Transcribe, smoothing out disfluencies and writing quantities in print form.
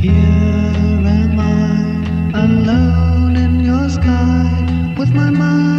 Here am I, alone in your sky, with my mind